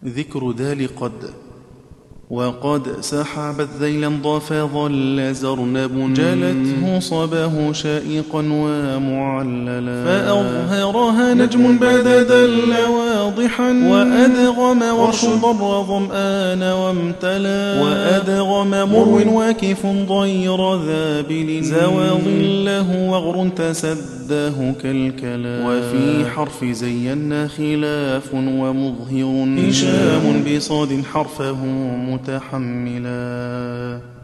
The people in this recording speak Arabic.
ذكر ذال قد. وقد سحبت ذيلا ضاف ظل زرنب جلته صبه شائقا ومعللا فأظهرها نجم بدا دل واضحا وأدغم ورش ضر ظمآن وامتلا وأدغم مرو واكف ضير ذابل زوى ظله وغر تسده كالكلا وفي حرف زينا خلاف ومظهر هشام بصاد حرفه متحملا